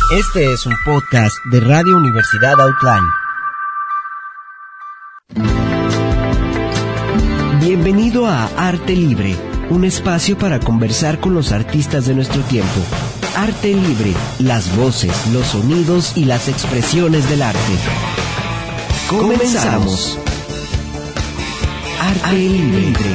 Este es un podcast de Radio Universidad Outline. Bienvenido a Arte Libre, un espacio para conversar con los artistas de nuestro tiempo. Arte Libre, las voces, los sonidos y las expresiones del arte. Comenzamos. Arte Libre.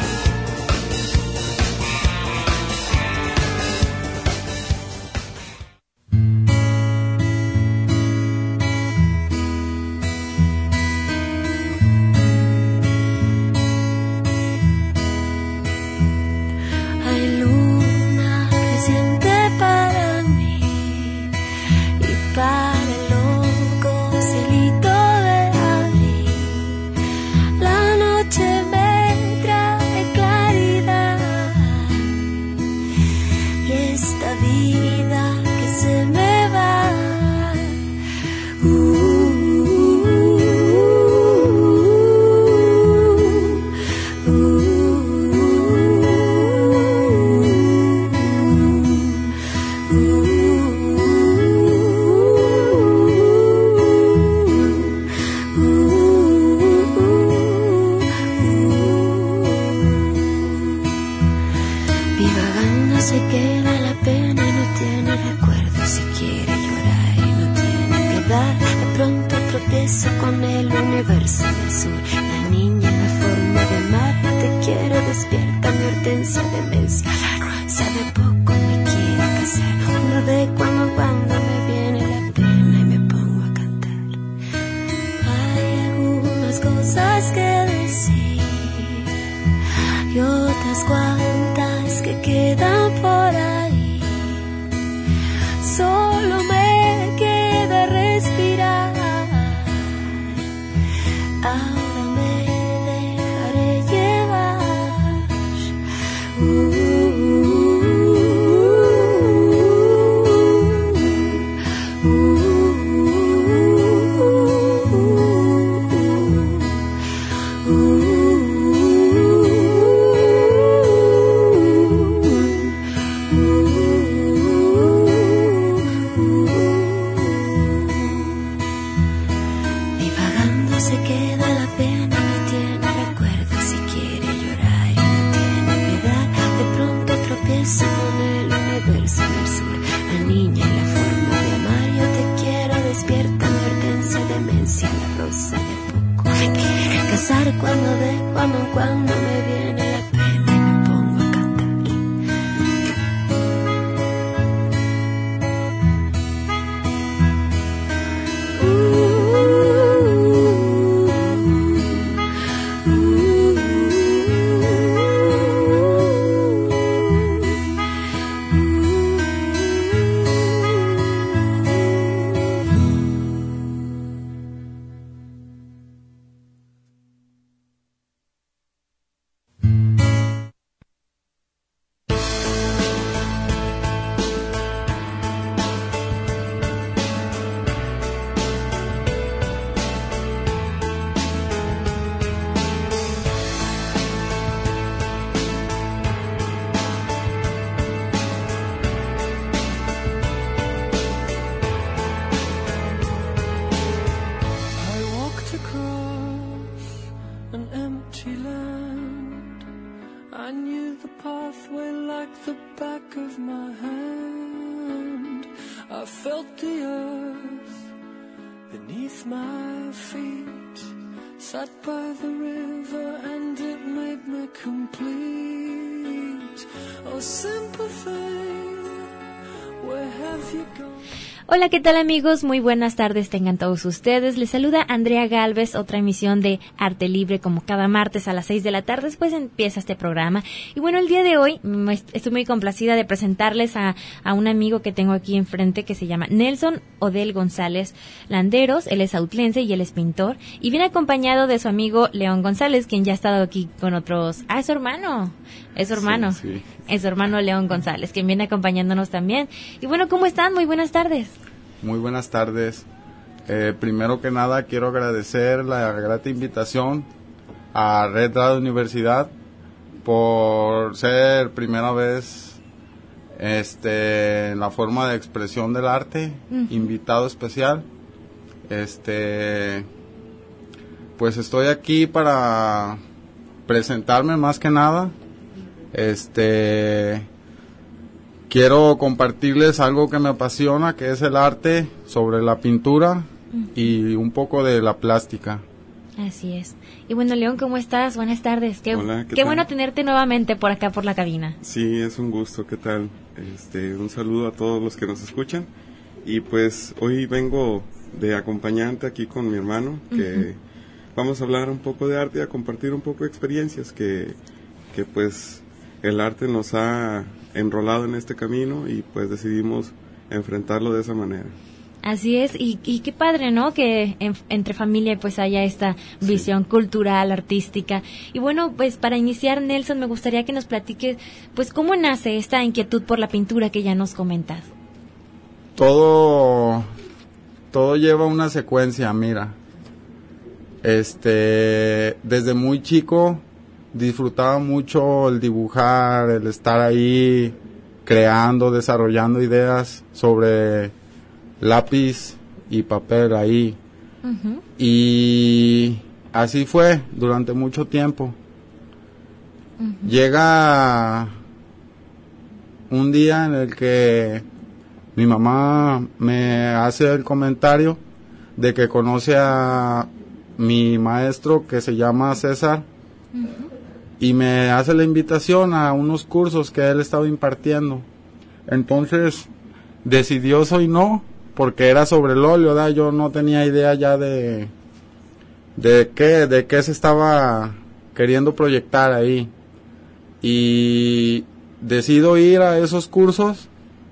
Hola, ¿qué tal amigos? Muy buenas tardes tengan todos ustedes. Les saluda Andrea Galvez, otra emisión de Arte Libre como cada martes a las 6 de la tarde. Después empieza este programa. Y bueno, el día de hoy estoy muy complacida de presentarles a un amigo que tengo aquí enfrente que se llama Nelson Odell González Landeros. Él es autlense y él es pintor. Y viene acompañado de su amigo León González, quien ya ha estado aquí con otros... Ah, es su hermano. Es su hermano. Sí. Es su hermano León González, quien viene acompañándonos también. Y bueno, ¿cómo están? Muy buenas tardes. Muy buenas tardes. Primero que nada, quiero agradecer la grata invitación a Red Radio Universidad por ser primera vez la forma de expresión del arte, invitado especial. Pues estoy aquí para presentarme más que nada. Quiero compartirles algo que me apasiona, que es el arte, sobre la pintura y un poco de la plástica. Así es. Y bueno, León, ¿cómo estás? Buenas tardes. Hola, qué bueno tenerte nuevamente por acá, por la cabina. Sí, es un gusto. ¿Qué tal? Un saludo a todos los que nos escuchan. Y pues hoy vengo de acompañante aquí con mi hermano, que vamos a hablar un poco de arte y a compartir un poco de experiencias que pues el arte nos ha enrolado en este camino y pues decidimos enfrentarlo de esa manera. Así es, y qué padre, ¿no? Que entre familia pues haya esta visión cultural, artística. Y bueno, pues para iniciar, Nelson, me gustaría que nos platiques, pues cómo nace esta inquietud por la pintura que ya nos comentas. Todo lleva una secuencia, mira. Desde muy chico disfrutaba mucho el dibujar, el estar ahí creando, desarrollando ideas sobre lápiz y papel ahí. Y así fue durante mucho tiempo. Llega un día en el que mi mamá me hace el comentario de que conoce a mi maestro que se llama César, y me hace la invitación a unos cursos que él estaba impartiendo. Entonces decidió soy no, porque era sobre el óleo, ¿verdad? Yo no tenía idea ya de qué se estaba queriendo proyectar ahí. Y decido ir a esos cursos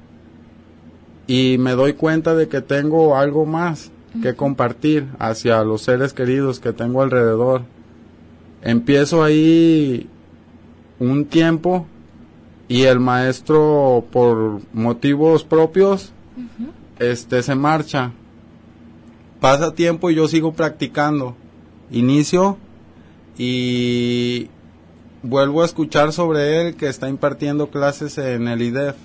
y me doy cuenta de que tengo algo más que compartir hacia los seres queridos que tengo alrededor. Empiezo ahí un tiempo y el maestro, por motivos propios, se marcha. Pasa tiempo y yo sigo practicando. Inicio y vuelvo a escuchar sobre él que está impartiendo clases en el IDEF.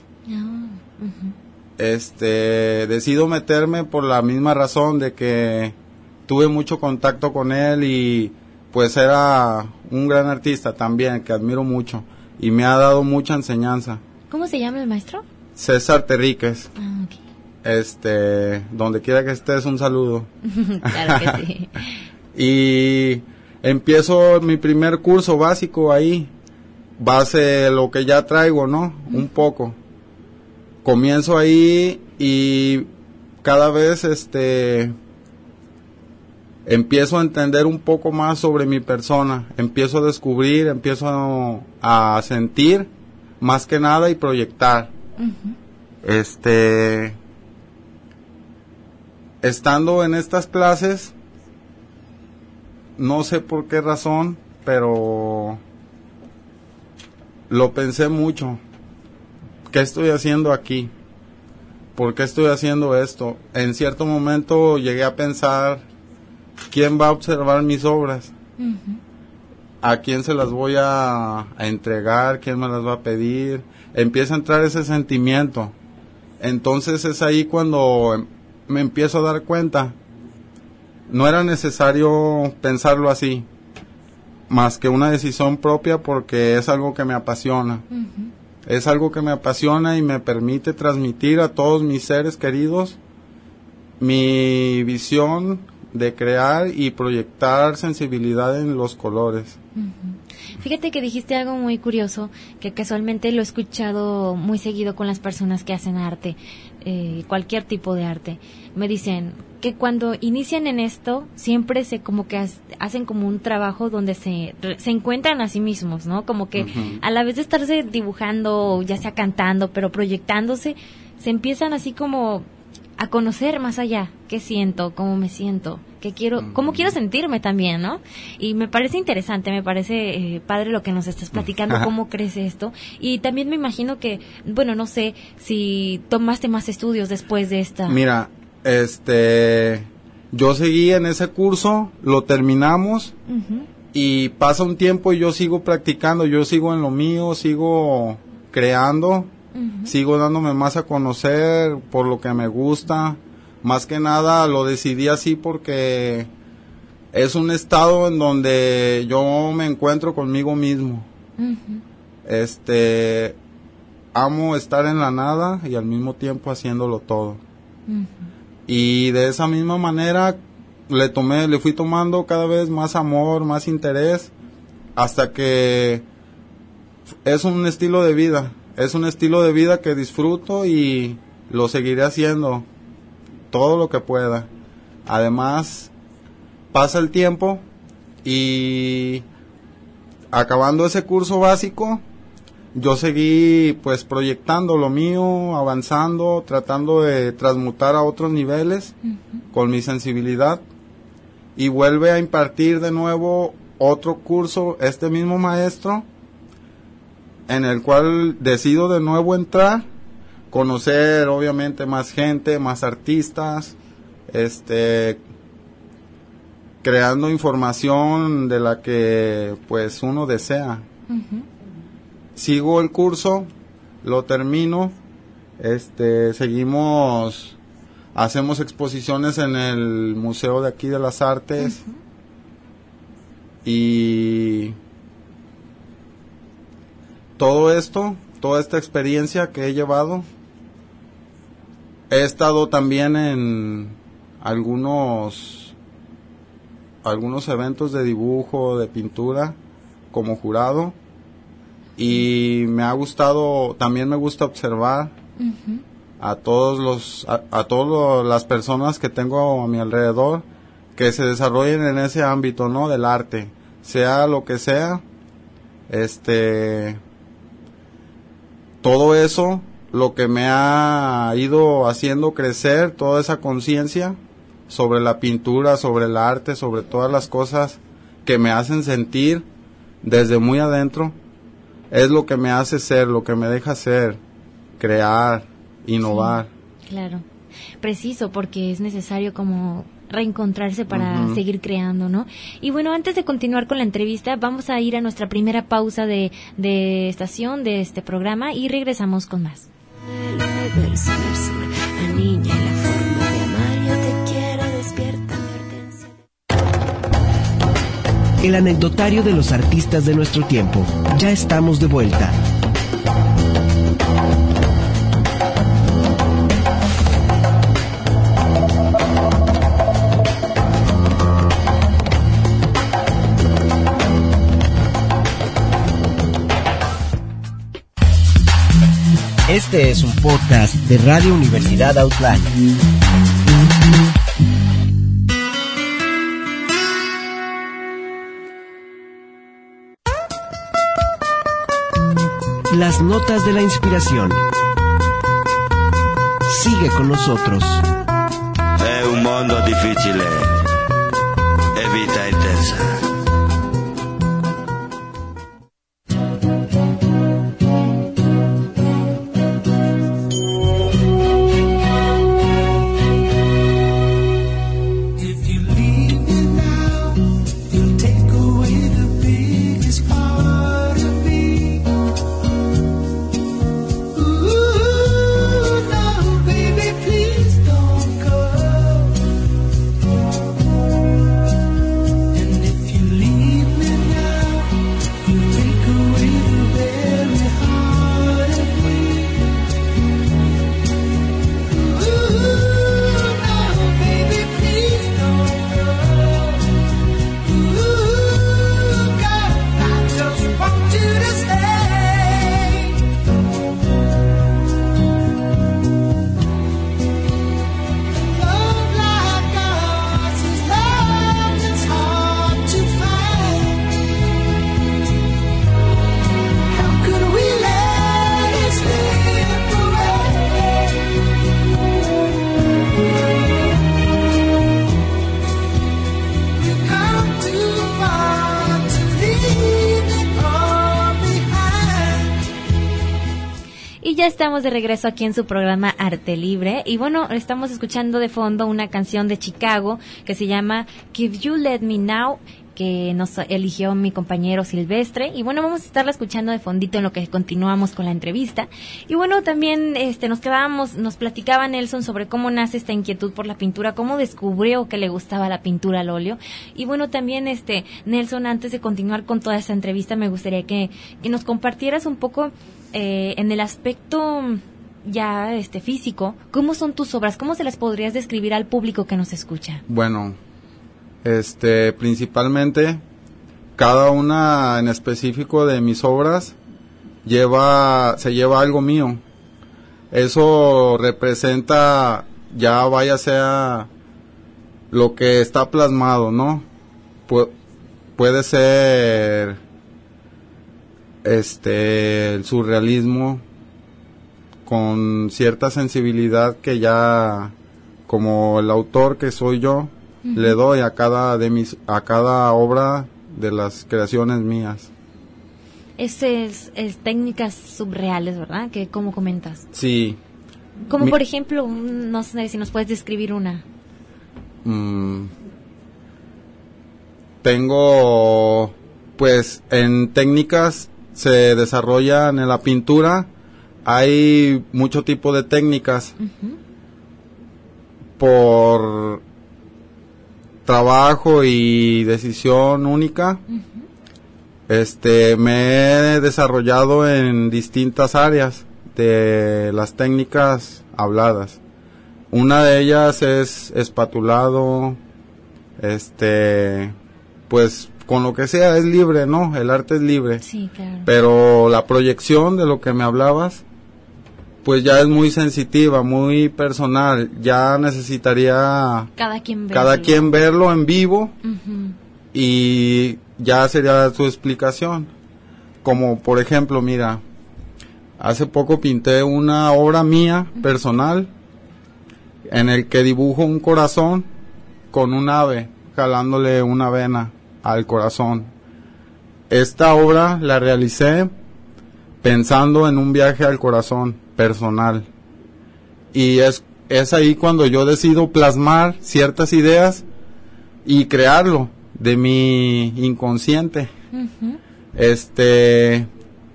Decido meterme por la misma razón de que tuve mucho contacto con él y pues era un gran artista también, que admiro mucho y me ha dado mucha enseñanza. ¿Cómo se llama el maestro? César Terríquez. Okay. Donde quiera que estés, un saludo. Claro que sí. Y empiezo mi primer curso básico ahí, base lo que ya traigo, ¿no? Un poco. Comienzo ahí y cada vez empiezo a entender un poco más sobre mi persona, empiezo a descubrir, empiezo a sentir más que nada y proyectar. Estando en estas clases, no sé por qué razón, pero lo pensé mucho. ¿Qué estoy haciendo aquí? ¿Por qué estoy haciendo esto? En cierto momento llegué a pensar, ¿quién va a observar mis obras? ¿A quién se las voy a entregar? ¿Quién me las va a pedir? Empieza a entrar ese sentimiento. Entonces es ahí cuando me empiezo a dar cuenta. No era necesario pensarlo así, más que una decisión propia, porque es algo que me apasiona. Es algo que me apasiona y me permite transmitir a todos mis seres queridos mi visión de crear y proyectar sensibilidad en los colores. Fíjate que dijiste algo muy curioso, que casualmente lo he escuchado muy seguido con las personas que hacen arte, cualquier tipo de arte. Me dicen que cuando inician en esto, siempre como que hacen como un trabajo donde se encuentran a sí mismos, ¿no? Como que a la vez de estarse dibujando, ya sea cantando, pero proyectándose, se empiezan así como a conocer más allá, qué siento, cómo me siento, qué quiero, cómo quiero sentirme también, ¿no? Y me parece interesante, me parece padre lo que nos estás platicando, cómo crece esto. Y también me imagino que, bueno, no sé si tomaste más estudios después de esta. Mira, yo seguí en ese curso, lo terminamos y pasa un tiempo y yo sigo practicando, yo sigo en lo mío, sigo creando Sigo dándome más a conocer por lo que me gusta. Más que nada lo decidí así porque es un estado en donde yo me encuentro conmigo mismo. Amo estar en la nada y al mismo tiempo haciéndolo todo. Y de esa misma manera le fui tomando cada vez más amor, más interés, hasta que es un estilo de vida. Es un estilo de vida que disfruto y lo seguiré haciendo todo lo que pueda. Además, pasa el tiempo y acabando ese curso básico, yo seguí pues proyectando lo mío, avanzando, tratando de transmutar a otros niveles con mi sensibilidad, y vuelve a impartir de nuevo otro curso este mismo maestro, en el cual decido de nuevo entrar, conocer obviamente más gente, más artistas, creando información de la que pues uno desea. Sigo el curso, lo termino, hacemos exposiciones en el Museo de aquí de las Artes, y todo esto, toda esta experiencia que he llevado, he estado también en algunos eventos de dibujo, de pintura, como jurado, y me ha gustado, también me gusta observar a todas las personas que tengo a mi alrededor, que se desarrollen en ese ámbito, ¿no?, del arte, sea lo que sea. Todo eso, lo que me ha ido haciendo crecer, toda esa conciencia sobre la pintura, sobre el arte, sobre todas las cosas que me hacen sentir desde muy adentro, es lo que me hace ser, lo que me deja ser, crear, innovar. Sí, claro, preciso, porque es necesario como reencontrarse para seguir creando, ¿no? Y bueno, antes de continuar con la entrevista, vamos a ir a nuestra primera pausa de estación de este programa y regresamos con más. El universo del sur, la niña y la forma de amar, yo te quiero despierta, Hortensia. El anecdotario de los artistas de nuestro tiempo. Ya estamos de vuelta. Este es un podcast de Radio Universidad Outland. Las notas de la inspiración. Sigue con nosotros. Es un mundo difícil. Es vida intensa. Estamos de regreso aquí en su programa Arte Libre y bueno, estamos escuchando de fondo una canción de Chicago que se llama If You Let Me Now, que nos eligió mi compañero Silvestre. Y bueno, vamos a estarla escuchando de fondito en lo que continuamos con la entrevista. Y bueno, también nos platicaba Nelson sobre cómo nace esta inquietud por la pintura, cómo descubrió que le gustaba la pintura al óleo. Y bueno, también Nelson, antes de continuar con toda esta entrevista, me gustaría que nos compartieras un poco en el aspecto ya físico, ¿cómo son tus obras? ¿Cómo se las podrías describir al público que nos escucha? Bueno, principalmente cada una en específico de mis obras se lleva algo mío. Eso representa, ya vaya sea lo que está plasmado, ¿no? Puede ser el surrealismo con cierta sensibilidad que ya, como el autor que soy yo, le doy a cada obra de las creaciones mías. Es técnicas subreales, ¿verdad? Que ¿cómo comentas? Sí. Como por ejemplo, no sé si nos puedes describir una. Tengo, pues, en técnicas se desarrollan en la pintura, hay mucho tipo de técnicas. Por trabajo y decisión única, me he desarrollado en distintas áreas de las técnicas habladas. Una de ellas es espatulado, pues con lo que sea es libre, ¿no? El arte es libre. Sí, claro. Pero la proyección de lo que me hablabas, pues ya es muy sensitiva, muy personal. Ya necesitaría cada quien verlo en vivo, y ya sería su explicación. Como por ejemplo, mira, hace poco pinté una obra mía personal en el que dibujo un corazón con un ave jalándole una vena al corazón. Esta obra la realicé pensando en un viaje al corazón personal, y es ahí cuando yo decido plasmar ciertas ideas y crearlo de mi inconsciente. Este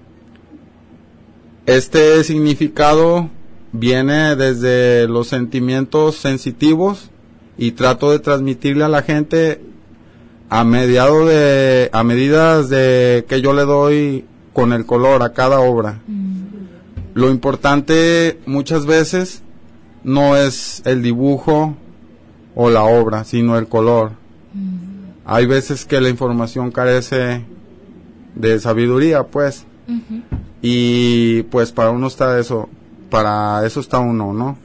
significado viene desde los sentimientos sensitivos, y trato de transmitirle a la gente a medidas de que yo le doy con el color a cada obra. Lo importante muchas veces no es el dibujo o la obra, sino el color. Hay veces que la información carece de sabiduría, pues. Y pues para uno está eso, para eso está uno, ¿no?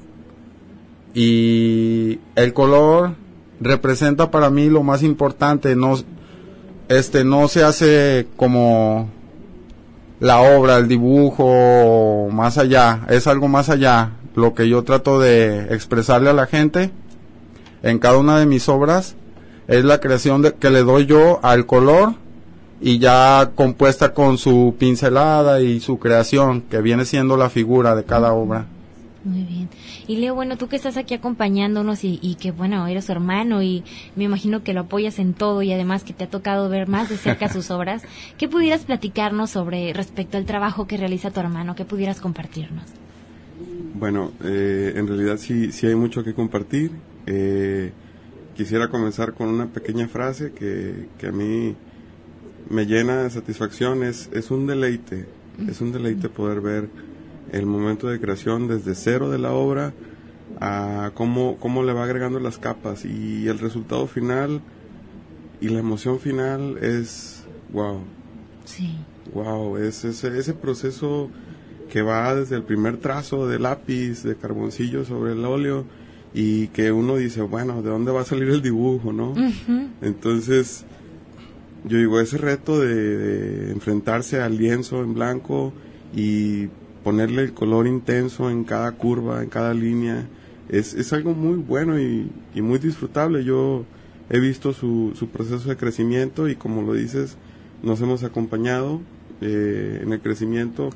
Y el color representa para mí lo más importante. No se hace como la obra, el dibujo, más allá, es algo más allá. Lo que yo trato de expresarle a la gente en cada una de mis obras es la creación que le doy yo al color, y ya compuesta con su pincelada y su creación, que viene siendo la figura de cada obra. Muy bien. Y Leo, bueno, tú que estás aquí acompañándonos y que, bueno, eres su hermano y me imagino que lo apoyas en todo, y además que te ha tocado ver más de cerca sus obras, ¿qué pudieras platicarnos respecto al trabajo que realiza tu hermano? ¿Qué pudieras compartirnos? Bueno, en realidad sí hay mucho que compartir. Quisiera comenzar con una pequeña frase que a mí me llena de satisfacción. Es un deleite, es un deleite poder ver el momento de creación desde cero de la obra a cómo le va agregando las capas, y el resultado final y la emoción final es wow. Sí. Wow, es ese proceso que va desde el primer trazo de lápiz, de carboncillo sobre el óleo, y que uno dice, bueno, ¿de dónde va a salir el dibujo, no? Entonces, yo digo, ese reto de enfrentarse al lienzo en blanco y ponerle el color intenso en cada curva, en cada línea, es algo muy bueno y muy disfrutable. Yo he visto su proceso de crecimiento, y como lo dices, nos hemos acompañado en el crecimiento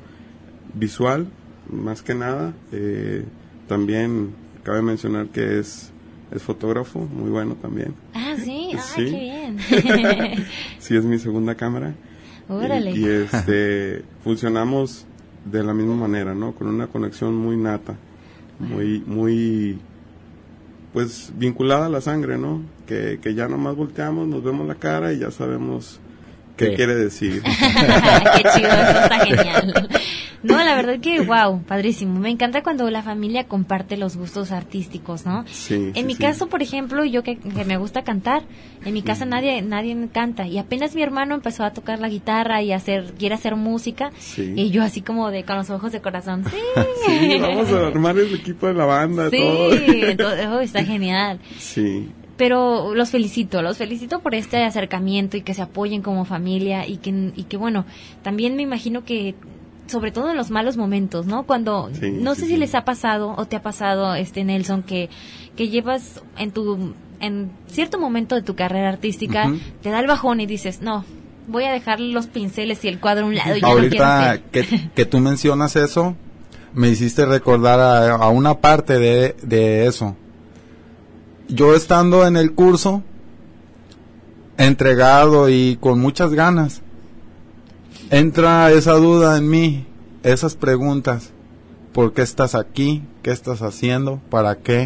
visual, más que nada. También cabe mencionar que es es fotógrafo, muy bueno también. Ah, sí, ay, Sí. qué bien. Sí, es mi segunda cámara. Órale. Y funcionamos de la misma manera, ¿no? Con una conexión muy nata, muy, pues, vinculada a la sangre, ¿no? Que ya nomás volteamos, nos vemos la cara y ya sabemos qué quiere decir. Qué chido, eso está genial. No, la verdad que, wow, padrísimo. Me encanta cuando la familia comparte los gustos artísticos, ¿no? Sí. En mi caso, por ejemplo, yo que me gusta cantar, en mi casa nadie canta. Y apenas mi hermano empezó a tocar la guitarra y quiere hacer música. Sí. Y yo así como con los ojos de corazón, sí. Sí, vamos a armar el equipo de la banda, sí, todo. Entonces, está genial. Sí. Pero los felicito por este acercamiento y que se apoyen como familia y que bueno, también me imagino que sobre todo en los malos momentos, ¿no? Cuando, sí, no sí, sé sí. si les ha pasado o te ha pasado, Nelson, que llevas en cierto momento de tu carrera artística, te da el bajón y dices, no, voy a dejar los pinceles y el cuadro a un lado y ya Ahorita no quiero ser. que tú mencionas eso, me hiciste recordar a una parte de eso. Yo estando en el curso, entregado y con muchas ganas, entra esa duda en mí, esas preguntas. ¿Por qué estás aquí? ¿Qué estás haciendo? ¿Para qué?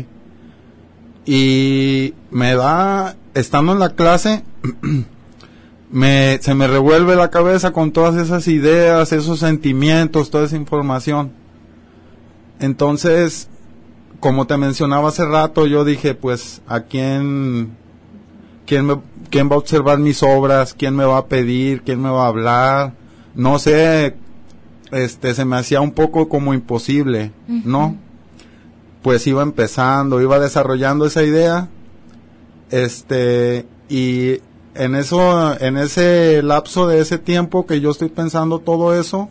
Y estando en la clase, se me revuelve la cabeza con todas esas ideas, esos sentimientos, toda esa información. Entonces, como te mencionaba hace rato, yo dije, pues, ¿a quién va a observar mis obras? ¿Quién me va a pedir? ¿Quién me va a hablar? No sé, se me hacía un poco como imposible, ¿no? Pues iba empezando, iba desarrollando esa idea, y en ese lapso de ese tiempo que yo estoy pensando todo eso,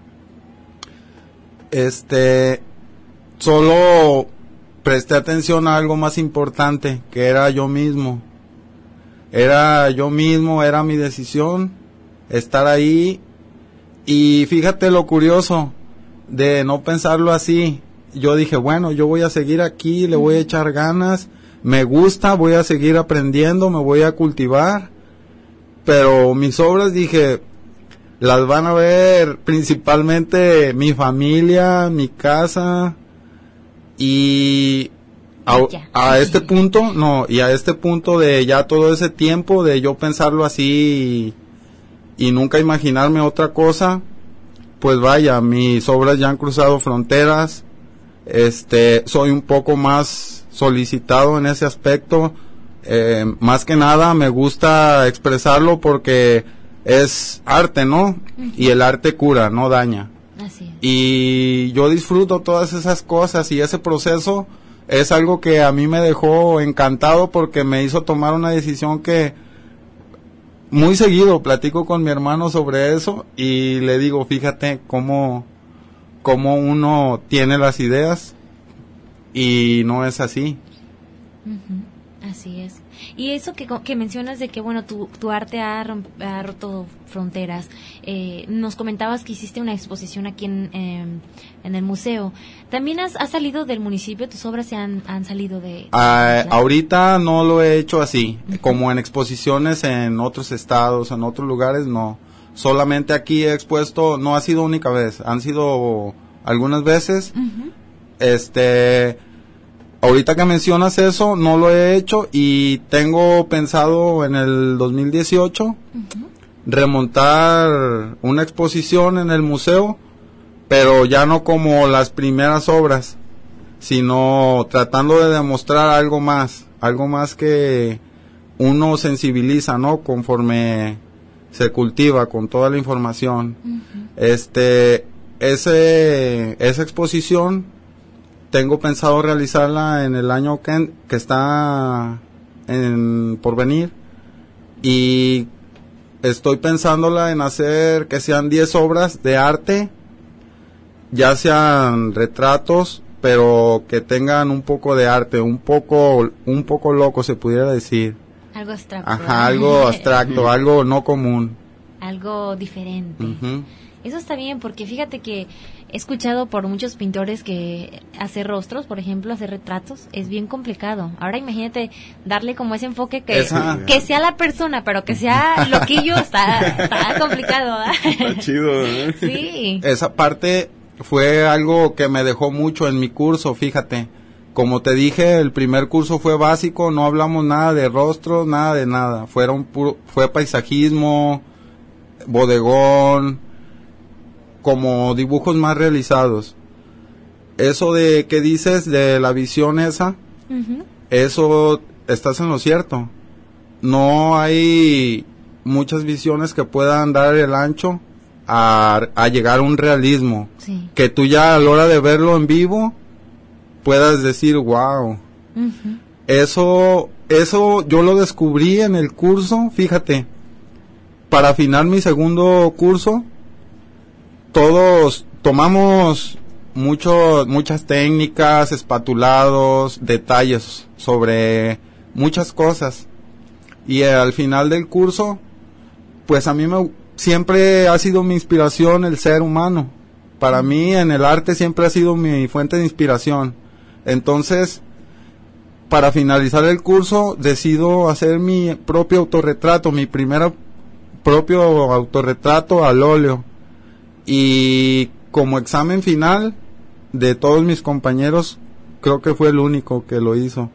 solo presté atención a algo más importante, que era yo mismo. Era mi decisión, estar ahí. Y fíjate lo curioso de no pensarlo así. Yo dije, bueno, yo voy a seguir aquí, le voy a echar ganas, me gusta, voy a seguir aprendiendo, me voy a cultivar. Pero mis obras, dije, las van a ver principalmente mi familia, mi casa. Y a este punto de ya todo ese tiempo de yo pensarlo así y nunca imaginarme otra cosa, pues vaya, mis obras ya han cruzado fronteras. Soy un poco más solicitado en ese aspecto. Más que nada me gusta expresarlo porque es arte, ¿no? Y el arte cura, no daña. Así es. Y yo disfruto todas esas cosas y ese proceso es algo que a mí me dejó encantado porque me hizo tomar una decisión que muy seguido platico con mi hermano sobre eso y le digo, fíjate cómo uno tiene las ideas y no es así. Así es. Y eso que mencionas de que, bueno, tu arte ha roto fronteras. Nos comentabas que hiciste una exposición aquí en el museo. ¿También has salido del municipio? ¿Tus obras se han salido de...? Ahorita no lo he hecho así. Como en exposiciones en otros estados, en otros lugares, no. Solamente aquí he expuesto, no ha sido única vez. Han sido algunas veces. Ahorita que mencionas eso, no lo he hecho y tengo pensado en el 2018 remontar una exposición en el museo, pero ya no como las primeras obras, sino tratando de demostrar algo más que uno sensibiliza, ¿no? Conforme se cultiva con toda la información. Esa exposición tengo pensado realizarla en el año que está por venir y estoy pensándola en hacer que sean 10 obras de arte, ya sean retratos, pero que tengan un poco de arte, un poco loco se pudiera decir. Algo abstracto. Ajá, algo abstracto, algo no común. Algo diferente. Eso está bien porque fíjate que he escuchado por muchos pintores que hacer rostros, por ejemplo, hacer retratos, es bien complicado. Ahora imagínate darle como ese enfoque que sea la persona, pero que sea loquillo, está complicado. Está chido, ¿eh? Sí. Esa parte fue algo que me dejó mucho en mi curso, fíjate. Como te dije, el primer curso fue básico, no hablamos nada de rostros, nada de nada. Fue paisajismo, bodegón, como dibujos más realizados. Eso de que dices de la visión esa, eso estás en lo cierto. No hay muchas visiones que puedan dar el ancho a llegar a un realismo. Sí. Que tú ya a la hora de verlo en vivo puedas decir, wow. Eso yo lo descubrí en el curso, fíjate. Para afinar mi segundo curso, todos tomamos muchas técnicas, espatulados, detalles sobre muchas cosas. Y al final del curso, pues a mí siempre ha sido mi inspiración el ser humano. Para mí en el arte siempre ha sido mi fuente de inspiración. Entonces, para finalizar el curso, decido hacer mi propio autorretrato, mi primer propio autorretrato al óleo. Y como examen final de todos mis compañeros, creo que fue el único que lo hizo.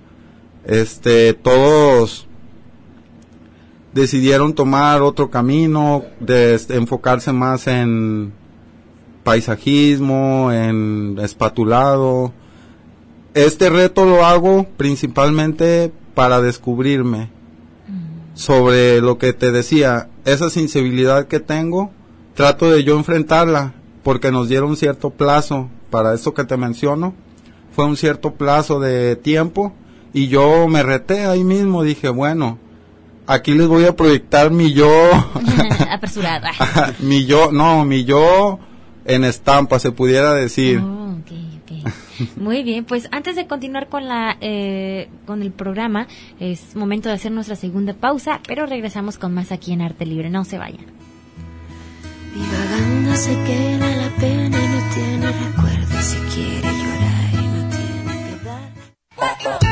Todos decidieron tomar otro camino, de enfocarse más en paisajismo, en espatulado. Este reto lo hago principalmente para descubrirme sobre lo que te decía, esa sensibilidad que tengo. Trato de yo enfrentarla, porque nos dieron cierto plazo para esto que te menciono. Fue un cierto plazo de tiempo y yo me reté ahí mismo. Dije, bueno, aquí les voy a proyectar mi yo. Apresurada. mi yo en estampa, se pudiera decir. Oh, okay. Muy bien, pues antes de continuar con con el programa, es momento de hacer nuestra segunda pausa, pero regresamos con más aquí en Arte Libre. No se vayan. Divagando se queda la pena y no tiene recuerdo. Si quiere llorar y no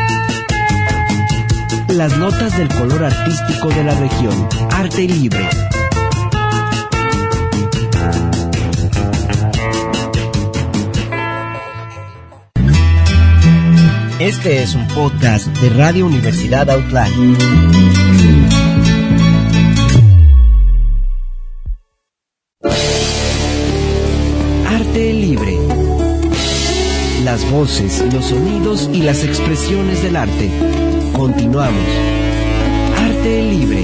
tiene piedad. Las notas del color artístico de la región. Arte Libre. Este es un podcast de Radio Universidad Outland. Arte Libre. Las voces, los sonidos y las expresiones del arte. Continuamos. Arte Libre.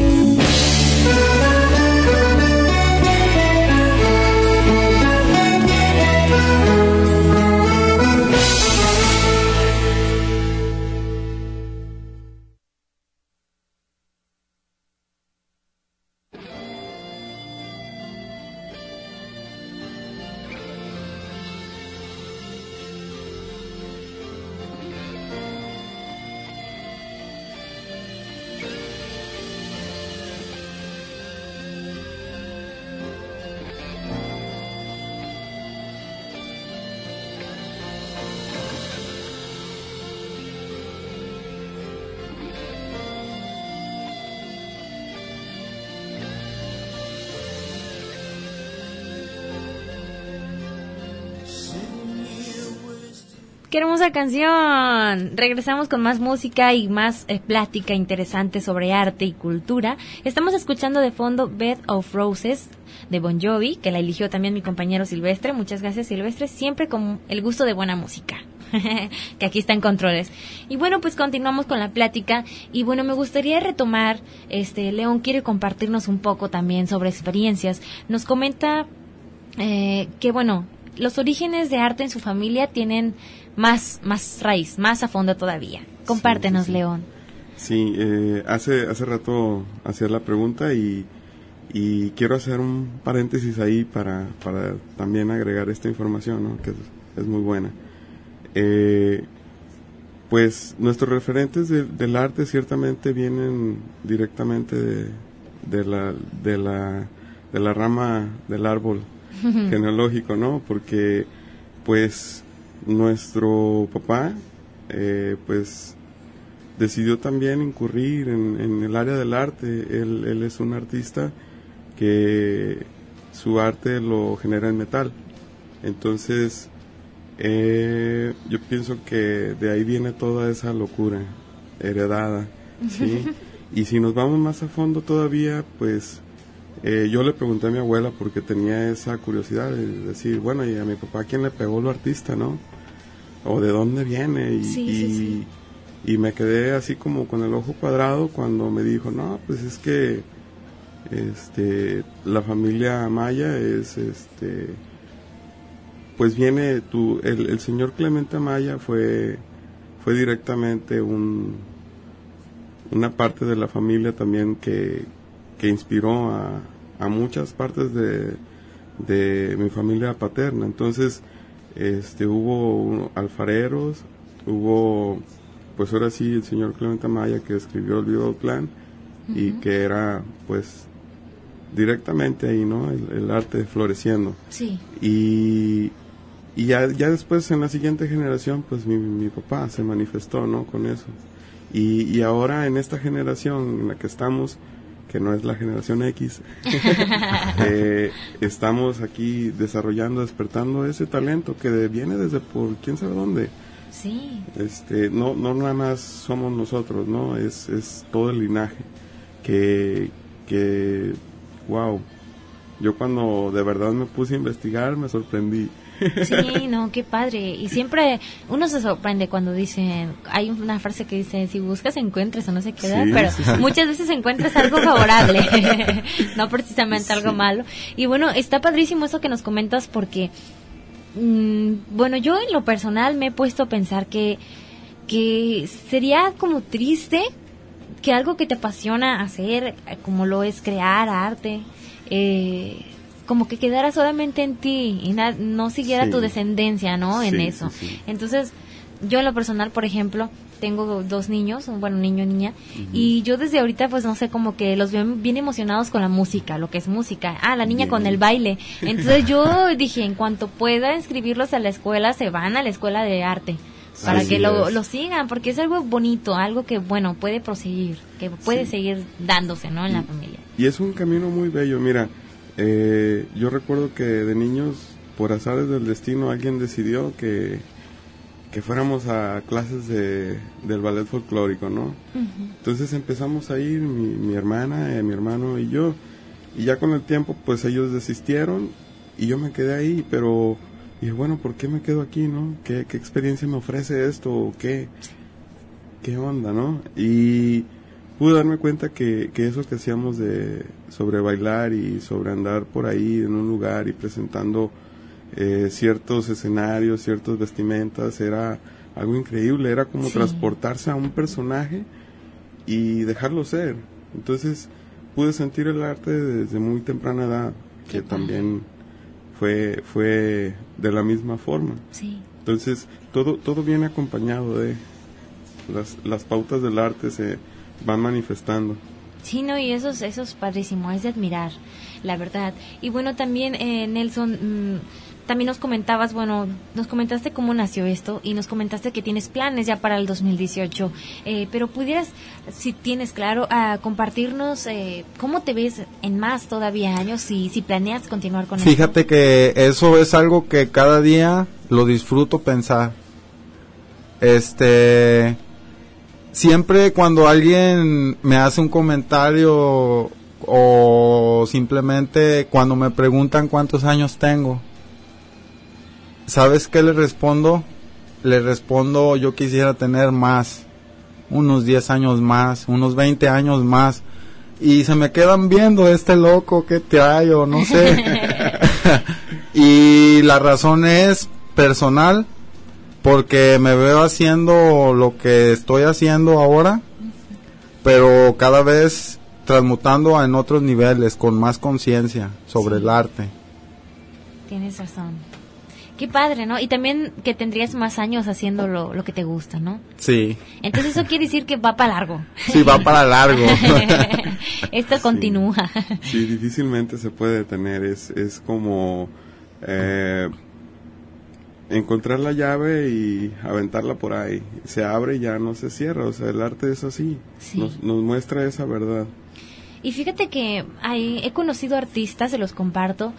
¡Qué hermosa canción! Regresamos con más música y más plática interesante sobre arte y cultura. Estamos escuchando de fondo Bed of Roses de Bon Jovi, que la eligió también mi compañero Silvestre. Muchas gracias, Silvestre. Siempre con el gusto de buena música, que aquí está en controles. Y bueno, pues continuamos con la plática. Y bueno, me gustaría retomar, León quiere compartirnos un poco también sobre experiencias. Nos comenta que, bueno, los orígenes de arte en su familia tienen más raíz, más a fondo todavía. Compártenos, sí. León. Sí, hace rato hacía la pregunta y quiero hacer un paréntesis ahí para también agregar esta información, ¿no? Que es muy buena. Pues nuestros referentes del arte ciertamente vienen directamente de la rama del árbol genealógico, ¿no? Porque pues nuestro papá pues decidió también incurrir en el área del arte. Él es un artista que su arte lo genera en metal. Entonces yo pienso que de ahí viene toda esa locura heredada, ¿sí? Y si nos vamos más a fondo todavía, pues yo le pregunté a mi abuela porque tenía esa curiosidad de decir, bueno, ¿y a mi papá quién le pegó lo artista, no? ¿O de dónde viene? Y me quedé así como con el ojo cuadrado cuando me dijo, no, pues es que la familia Amaya es pues viene el señor Clemente Amaya fue directamente una parte de la familia también que inspiró a muchas partes de mi familia paterna. Entonces hubo alfareros, hubo pues ahora sí el señor Clemente Amaya que escribió el Viva el Plan, y que era pues directamente ahí, ¿no? El arte floreciendo. Sí. Y ya después en la siguiente generación pues mi papá se manifestó, ¿no? Con eso. Y ahora en esta generación en la que estamos, que no es la generación X, estamos aquí despertando ese talento que viene desde por quién sabe dónde. Sí. No nada más somos nosotros, ¿no? Es todo el linaje que wow. Yo cuando de verdad me puse a investigar me sorprendí. Sí, no, qué padre. Y siempre uno se sorprende cuando dicen, hay una frase que dice, si buscas encuentras o no sé qué, sí, pero sí, muchas veces encuentras algo favorable, no precisamente algo malo. Y bueno, está padrísimo eso que nos comentas porque, bueno, yo en lo personal me he puesto a pensar que sería como triste que algo que te apasiona hacer, como lo es crear arte, como que quedara solamente en ti y no siguiera tu descendencia, ¿no? En eso. Sí. Entonces, yo en lo personal, por ejemplo, tengo 2 niños, bueno, niño y niña, y yo desde ahorita, pues no sé, como que los veo bien emocionados con la música, lo que es música. La niña con el baile. Entonces yo dije, en cuanto pueda inscribirlos a la escuela, se van a la escuela de arte. Para que lo sigan, porque es algo bonito, algo que, bueno, puede proseguir, que puede seguir dándose, ¿no? En la familia. Y es un camino muy bello, mira. Yo recuerdo que de niños, por azares del destino, alguien decidió que fuéramos a clases del ballet folclórico, ¿no? Entonces empezamos a ir, mi hermana, mi hermano y yo, y ya con el tiempo pues ellos desistieron y yo me quedé ahí, pero dije, bueno, ¿por qué me quedo aquí, no? ¿Qué experiencia me ofrece esto? ¿O qué onda, no? Y pude darme cuenta que eso que hacíamos sobre bailar y sobre andar por ahí en un lugar y presentando ciertos escenarios, ciertas vestimentas, era algo increíble, era como transportarse a un personaje y dejarlo ser. Entonces pude sentir el arte desde muy temprana edad, que también fue de la misma forma. Sí. Entonces todo viene acompañado de las pautas del arte se van manifestando. Sí, no, y eso es padrísimo, es de admirar, la verdad. Y bueno, también Nelson, también nos comentaste cómo nació esto y nos comentaste que tienes planes ya para el 2018, pero pudieras, si tienes claro, compartirnos cómo te ves en más todavía años, si planeas continuar con esto. Fíjate que eso es algo que cada día lo disfruto pensar. Siempre cuando alguien me hace un comentario o simplemente cuando me preguntan cuántos años tengo, ¿sabes qué le respondo? Le respondo, yo quisiera tener más, unos 10 años más, unos 20 años más. Y se me quedan viendo, loco, ¿qué trae? O no sé. Y la razón es personal, porque me veo haciendo lo que estoy haciendo ahora, pero cada vez transmutando en otros niveles, con más conciencia sobre el arte. Tienes razón. Qué padre, ¿no? Y también que tendrías más años haciendo lo que te gusta, ¿no? Sí. Entonces eso quiere decir que va para largo. Sí, va para largo. Esto continúa. Sí, difícilmente se puede detener. Es como encontrar la llave y aventarla por ahí. Se abre y ya no se cierra. O sea, el arte es así. Sí. Nos muestra esa verdad. Y fíjate que he conocido artistas, se los comparto,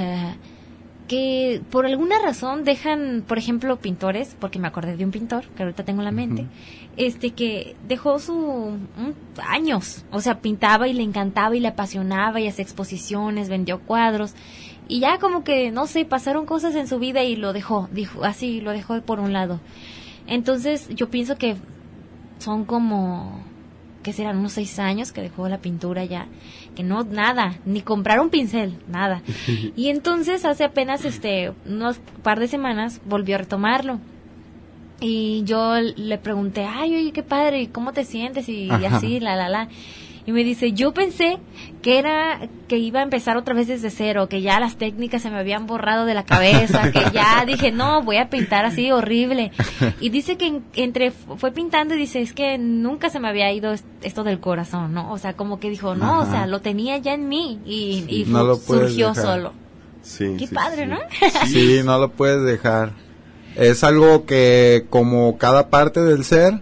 que por alguna razón dejan, por ejemplo, pintores, porque me acordé de un pintor que ahorita tengo en la mente, que dejó años, o sea, pintaba y le encantaba y le apasionaba y hacía exposiciones, vendió cuadros, y ya como que, no sé, pasaron cosas en su vida y lo dejó, lo dejó por un lado. Entonces, yo pienso que son como, ¿qué serán? Unos 6 años que dejó la pintura ya, que no, nada, ni comprar un pincel, nada. Y entonces, hace apenas, unos par de semanas, volvió a retomarlo. Y yo le pregunté, ay, oye, qué padre, ¿cómo te sientes? Y así, la. Y me dice, yo pensé que iba a empezar otra vez desde cero, que ya las técnicas se me habían borrado de la cabeza, que ya dije, no, voy a pintar así horrible. Y dice que fue pintando y dice, es que nunca se me había ido esto del corazón, ¿no? O sea, como que dijo, no, o sea, lo tenía ya en mí y no surgió dejar. Solo. Sí, Qué sí, padre, sí. ¿no? Sí, no lo puedes dejar. Es algo que, como cada parte del ser,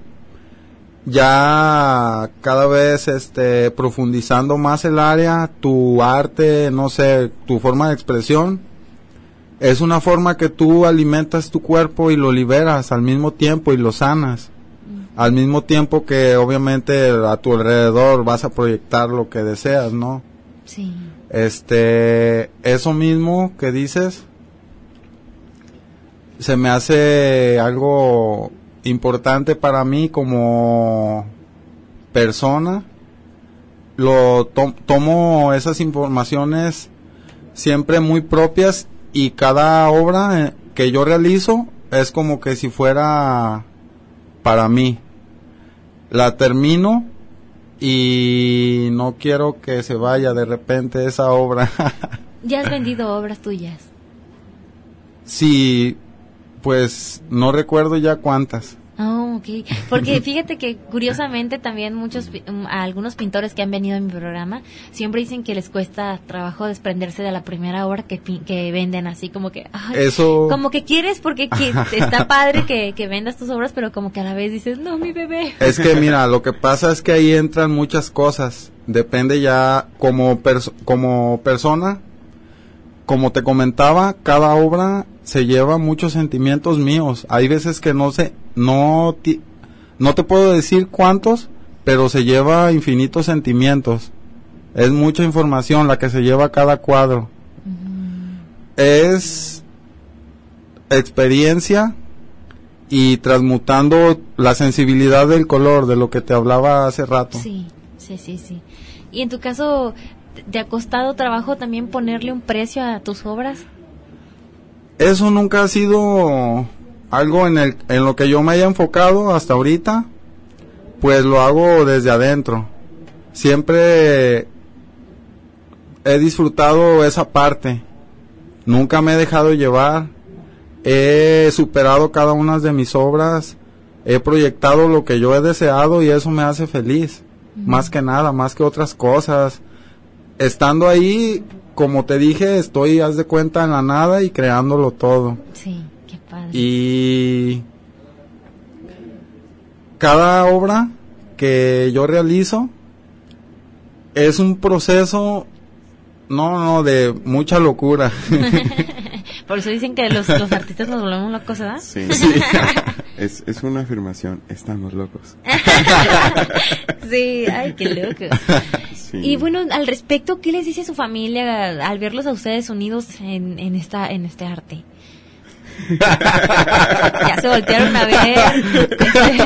ya cada vez profundizando más el área, tu arte, no sé, tu forma de expresión, es una forma que tú alimentas tu cuerpo y lo liberas al mismo tiempo y lo sanas. Al mismo tiempo que obviamente a tu alrededor vas a proyectar lo que deseas, ¿no? Sí. Eso mismo que dices se me hace algo importante para mí como persona. Tomo esas informaciones siempre muy propias y cada obra que yo realizo es como que si fuera para mí. La termino y no quiero que se vaya de repente esa obra. ¿Ya has vendido obras tuyas? Sí, pues no recuerdo ya cuántas. Oh, ok. Porque fíjate que curiosamente también algunos pintores que han venido a mi programa siempre dicen que les cuesta trabajo desprenderse de la primera obra que venden, así como que, ay, eso, como que quieres porque está padre que vendas tus obras, pero como que a la vez dices, no, mi bebé. es que mira, lo que pasa es que ahí entran muchas cosas. Depende ya como persona, como te comentaba, cada obra se lleva muchos sentimientos míos. Hay veces que no te puedo decir cuántos, pero se lleva infinitos sentimientos. Es mucha información la que se lleva cada cuadro. Es experiencia y transmutando la sensibilidad del color, de lo que te hablaba hace rato. Sí. Y en tu caso, ¿te ha costado trabajo también ponerle un precio a tus obras? Eso nunca ha sido algo en lo que yo me haya enfocado hasta ahorita, pues lo hago desde adentro. Siempre he disfrutado esa parte, nunca me he dejado llevar, he superado cada una de mis obras, he proyectado lo que yo he deseado y eso me hace feliz, más que nada, más que otras cosas. Estando ahí, como te dije, estoy, haz de cuenta, en la nada y creándolo todo. Sí, qué padre. Y cada obra que yo realizo es un proceso, de mucha locura. Por eso dicen que los artistas nos volvemos locos, ¿verdad? Sí. Es una afirmación, estamos locos. Sí, ay, qué loco. Sí. Y bueno, al respecto, ¿qué les dice su familia al verlos a ustedes unidos en este arte? Ya se voltearon a ver.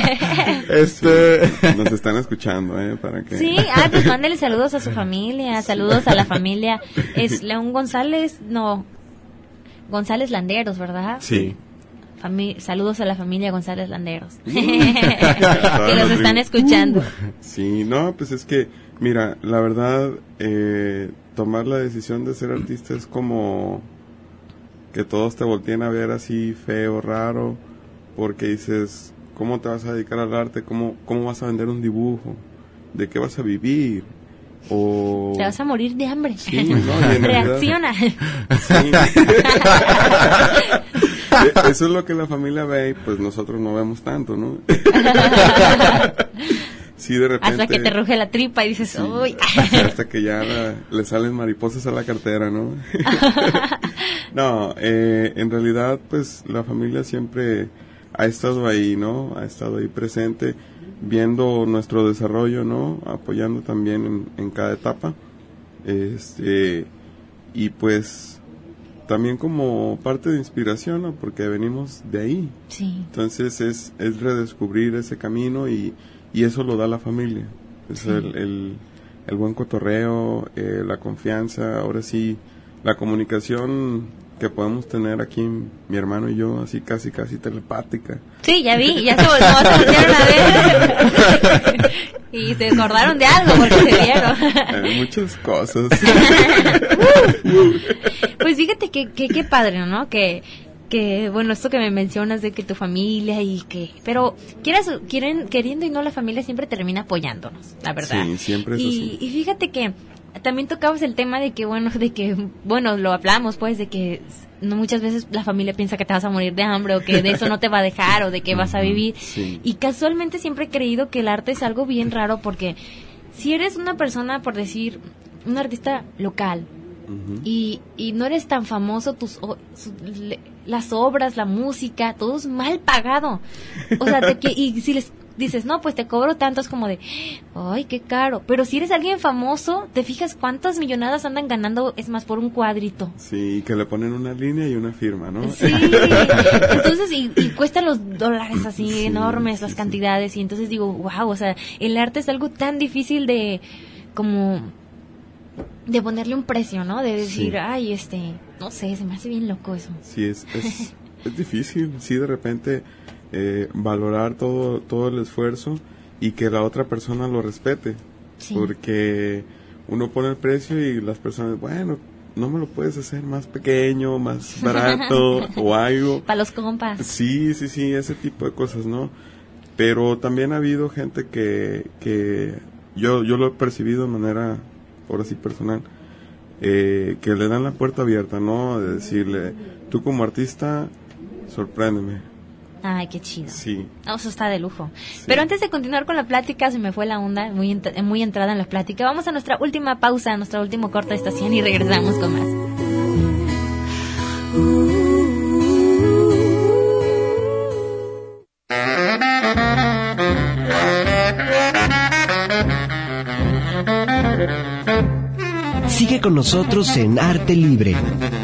Nos están escuchando, para que... Sí, pues mándale saludos a su familia, saludos a la familia. Es León González, González Landeros, ¿verdad? Sí. Saludos a la familia González Landeros. Que los están escuchando. Sí, pues es que, mira, la verdad, tomar la decisión de ser artista es como que todos te volteen a ver así feo, raro, porque dices, ¿cómo te vas a dedicar al arte? ¿Cómo vas a vender un dibujo? ¿De qué vas a vivir? O... Te vas a morir de hambre. Sí, no, Reacciona. Sí. Eso es lo que la familia ve y pues nosotros no vemos tanto, ¿no? Sí, de repente. Hasta que te ruge la tripa y dices, sí, uy. Hasta que ya le salen mariposas a la cartera, ¿no? No, en realidad, pues, la familia siempre ha estado ahí, ¿no? Ha estado ahí presente, viendo nuestro desarrollo, ¿no? Apoyando también en cada etapa. Y pues, también como parte de inspiración, ¿no? Porque venimos de ahí. Sí. Entonces, es redescubrir ese camino y eso lo da la familia. Es Sí. el buen cotorreo, la confianza, ahora sí, la comunicación que podemos tener aquí mi hermano y yo, así casi telepática. Sí, ya vi, ya se volvieron a ver. Y se acordaron de algo porque se vieron. Muchas cosas. Pues fíjate que qué padre, ¿no? Que bueno, esto que me mencionas de que tu familia y que, pero queriendo y no, la familia siempre termina apoyándonos, la verdad. Sí, siempre es así. Y fíjate que también tocabas el tema de que bueno, lo hablamos pues, de que no, muchas veces la familia piensa que te vas a morir de hambre o que de eso no te va a dejar o de que vas a vivir. Sí. Y casualmente siempre he creído que el arte es algo bien raro porque si eres una persona, por decir, un artista local, y no eres tan famoso, las obras, la música, todo es mal pagado. O sea, y si les dices, no, pues te cobro tanto, es como de, ay, qué caro. Pero si eres alguien famoso, te fijas cuántas millonadas andan ganando, es más, por un cuadrito. Sí, que le ponen una línea y una firma, ¿no? Sí, entonces, y cuestan los dólares así Sí, enormes, las sí. cantidades, y entonces digo, wow, o sea, el arte es algo tan difícil de ponerle un precio, ¿no? De decir, Sí. ay, no sé, se me hace bien loco eso. Sí, es difícil, sí, de repente valorar todo el esfuerzo y que la otra persona lo respete. Sí. Porque uno pone el precio y las personas, bueno, no me lo puedes hacer más pequeño, más barato o algo. Para los compas. Sí, ese tipo de cosas, ¿no? Pero también ha habido gente que yo lo he percibido de manera, ahora sí, personal, que le dan la puerta abierta, ¿no? De decirle, tú como artista, sorpréndeme. Ay, qué chido. Sí. No, eso está de lujo. Sí. Pero antes de continuar con la plática, se me fue la onda, muy entrada en la plática. Vamos a nuestra última pausa, nuestro último corte de estación y regresamos con más. Sigue con nosotros en Arte Libre.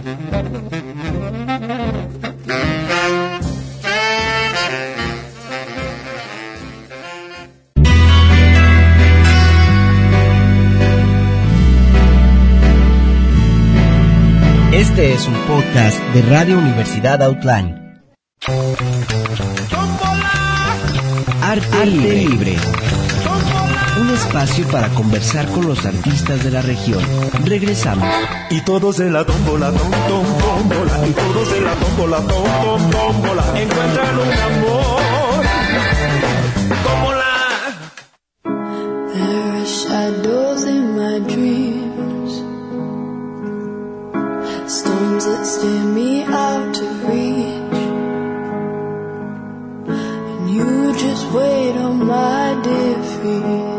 Este es un podcast de Radio Universidad Outline. Arte Libre. Un espacio para conversar con los artistas de la región. Regresamos. Y todos de la tómbola, tómbola, y todos de la tómbola, tómbola, encuentran un amor. Tómbola. There are shadows in my dreams, storms that stare me out to reach, and you just wait on my defeat.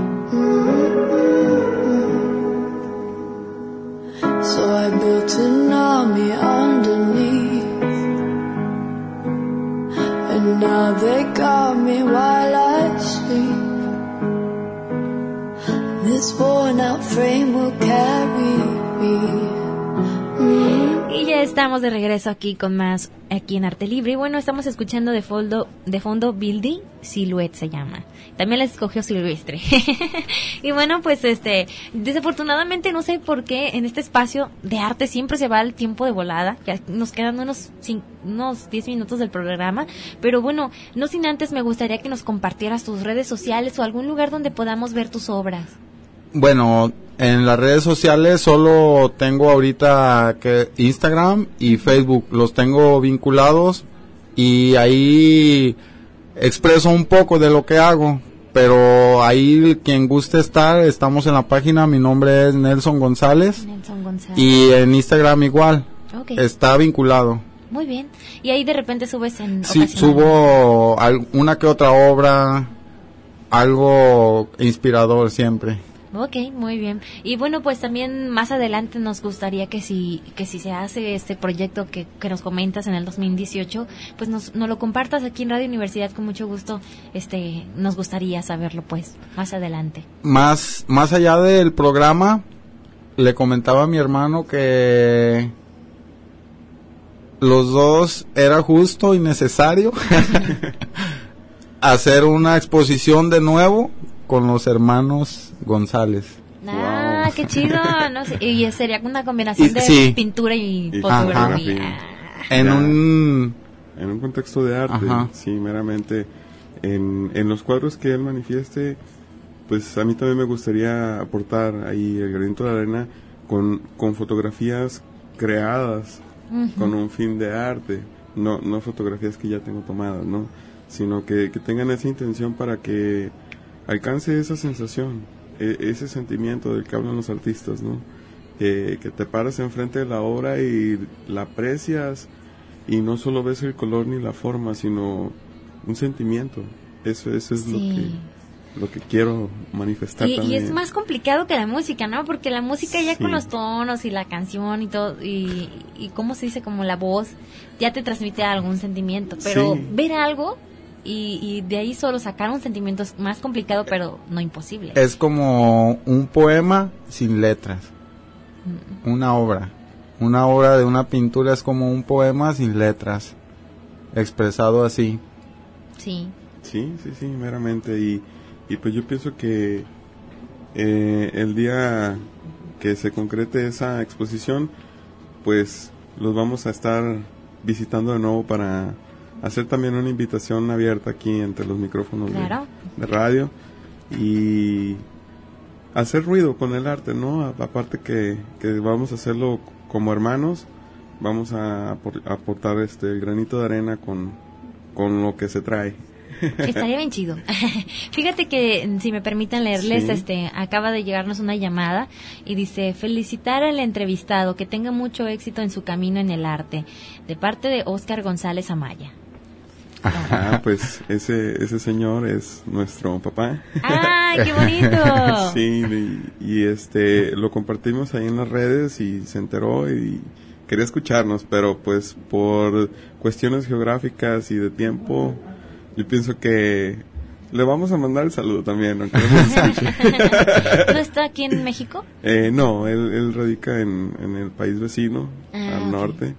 So I built an army underneath, and now they got me while I sleep. This worn out frame will carry me. Y ya estamos de regreso aquí con más, aquí en Arte Libre. Y bueno, estamos escuchando de fondo Building Silhouette se llama. También la escogió Silvestre. Y bueno, pues desafortunadamente no sé por qué en este espacio de arte siempre se va el tiempo de volada. Ya nos quedan unos 10 minutos del programa. Pero bueno, no sin antes me gustaría que nos compartieras tus redes sociales o algún lugar donde podamos ver tus obras. Bueno, en las redes sociales solo tengo ahorita Instagram y Facebook, los tengo vinculados y ahí expreso un poco de lo que hago, pero ahí quien guste estar, estamos en la página, mi nombre es Nelson González. Nelson González. Y en Instagram igual, Okay. está vinculado. Muy bien. Y ahí de repente subes en Sí, ocasiones. subo una que otra obra, algo inspirador siempre. Ok, muy bien. Y bueno, pues también más adelante nos gustaría que si se hace este proyecto que nos comentas en el 2018, pues nos lo compartas aquí en Radio Universidad con mucho gusto. Nos gustaría saberlo pues más adelante. Más allá del programa, le comentaba a mi hermano que los dos era justo y necesario hacer una exposición de nuevo con los hermanos González. Ah, Wow. qué chido. No sé, y sería una combinación de Sí. pintura y Y fotografía. En Ya. un... En un contexto de arte, Ajá. sí, meramente. En los cuadros que él manifieste, pues a mí también me gustaría aportar ahí el granito de arena con fotografías creadas con un fin de arte, no fotografías que ya tengo tomadas, ¿no? Sino que tengan esa intención para que alcance esa sensación, ese sentimiento del que hablan los artistas, ¿no? Que te paras enfrente de la obra y la aprecias y no solo ves el color ni la forma, sino un sentimiento. Eso es Sí. lo que quiero manifestar Y también. es más complicado que la música, ¿no? Porque la música ya Sí. con los tonos y la canción y todo, y cómo se dice, como la voz, ya te transmite algún sentimiento. Pero Sí. ver algo y de ahí solo sacar un sentimiento es más complicado, pero no imposible. Es como un poema sin letras. Una obra de una pintura es como un poema sin letras, expresado así. Sí. Sí, meramente. Y pues yo pienso que el día que se concrete esa exposición, pues los vamos a estar visitando de nuevo para hacer también una invitación abierta aquí entre los micrófonos Claro. de radio y hacer ruido con el arte, ¿no? Aparte que vamos a hacerlo como hermanos, vamos a aportar el granito de arena con lo que se trae. Estaría bien chido. Fíjate que, si me permiten leerles, Sí. acaba de llegarnos una llamada y dice: felicitar al entrevistado, que tenga mucho éxito en su camino en el arte, de parte de Óscar González Amaya. Ah, pues ese señor es nuestro papá. ¡Ay, qué bonito! Sí, y lo compartimos ahí en las redes y se enteró y quería escucharnos, pero pues por cuestiones geográficas y de tiempo, yo pienso que le vamos a mandar el saludo también, aunque no nos escuche. ¿No está aquí en México? No, él radica en el país vecino, Ah, al ok. norte,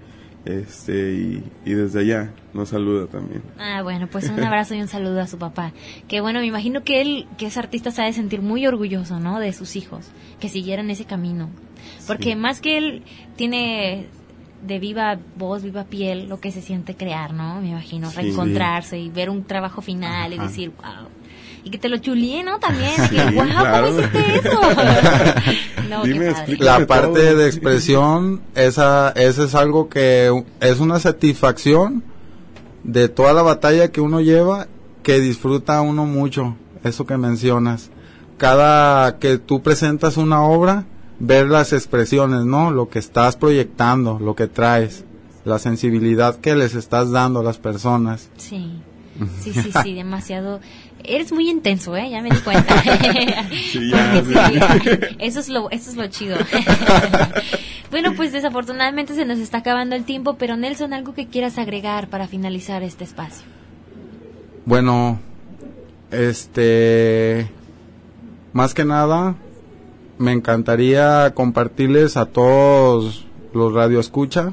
y desde allá nos saluda también. Ah, bueno, pues un abrazo y un saludo a su papá. Que bueno, me imagino que él, que es artista, se ha de sentir muy orgulloso, ¿no? De sus hijos, que siguieran ese camino. Porque Sí. más que él tiene de viva voz, viva piel, lo que se siente crear, ¿no? Me imagino, Sí. reencontrarse y ver un trabajo final y Ajá. decir, wow. Y que te lo chulie, ¿no? También, de que, Sí, wow, claro. ¿cómo hiciste eso? No, Dime, qué padre. explica. La de parte todo. de expresión, esa es algo que es una satisfacción de toda la batalla que uno lleva, que disfruta uno mucho, eso que mencionas. Cada que tú presentas una obra, ver las expresiones, ¿no? Lo que estás proyectando, lo que traes, la sensibilidad que les estás dando a las personas. Sí, sí, demasiado. Eres muy intenso, ¿eh? Ya me di cuenta. Sí, ya, Porque sí, eso es lo chido. Bueno, pues desafortunadamente se nos está acabando el tiempo, pero Nelson, algo que quieras agregar para finalizar este espacio. Bueno, más que nada, me encantaría compartirles a todos los radioescucha,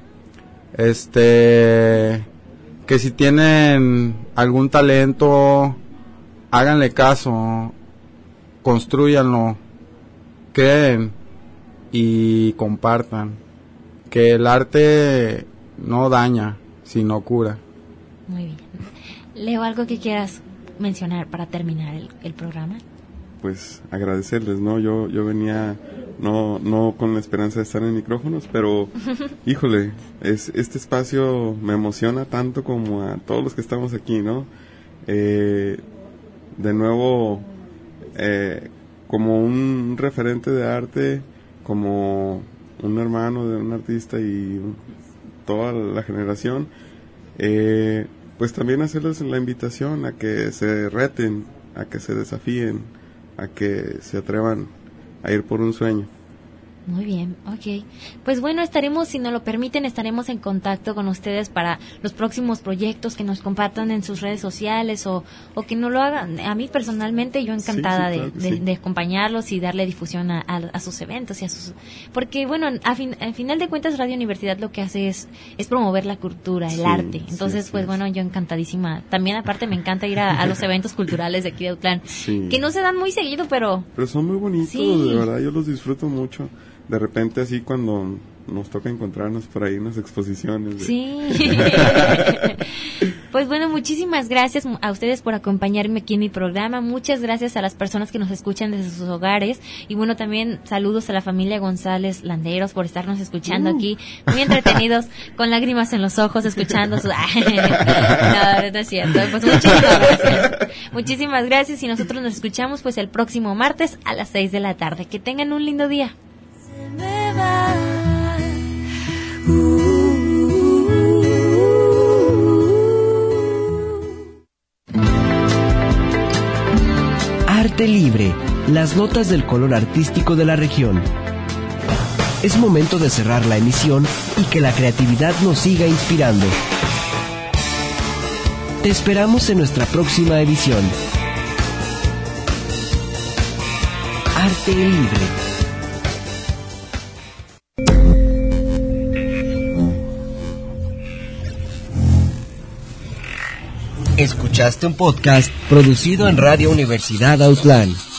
que si tienen algún talento, háganle caso, construyanlo, creen y compartan, que el arte no daña, sino cura. Muy bien. Leo, algo que quieras mencionar para terminar el programa. Pues agradecerles, ¿no? Yo venía no con la esperanza de estar en micrófonos, pero híjole, este espacio me emociona tanto como a todos los que estamos aquí, ¿no? De nuevo, como un referente de arte, como un hermano de un artista y toda la generación, pues también hacerles la invitación a que se reten, a que se desafíen, a que se atrevan a ir por un sueño. Muy bien, ok. Pues bueno, estaremos, si nos lo permiten, estaremos en contacto con ustedes para los próximos proyectos que nos compartan en sus redes sociales o que no lo hagan. A mí personalmente yo encantada de acompañarlos y darle difusión a sus eventos y a sus... Porque bueno, al final de cuentas Radio Universidad lo que hace es promover la cultura, el arte. Entonces, pues bueno, yo encantadísima. También aparte me encanta ir a los eventos culturales de aquí de Autlán, que no se dan muy seguido, pero son muy bonitos, de verdad, yo los disfruto mucho. De repente así cuando nos toca encontrarnos por ahí en unas exposiciones. Sí. Pues bueno, muchísimas gracias a ustedes por acompañarme aquí en mi programa. Muchas gracias a las personas que nos escuchan desde sus hogares. Y bueno, también saludos a la familia González Landeros por estarnos escuchando aquí. Muy entretenidos, con lágrimas en los ojos, escuchando su... No es cierto. Pues muchísimas gracias. Muchísimas gracias y nosotros nos escuchamos pues el próximo martes a las 6 de la tarde. Que tengan un lindo día. Me va. Arte Libre, las notas del color artístico de la región. Es momento de cerrar la emisión y que la creatividad nos siga inspirando. Te esperamos en nuestra próxima edición. Arte Libre. Escuchaste un podcast producido en Radio Universidad Autlán.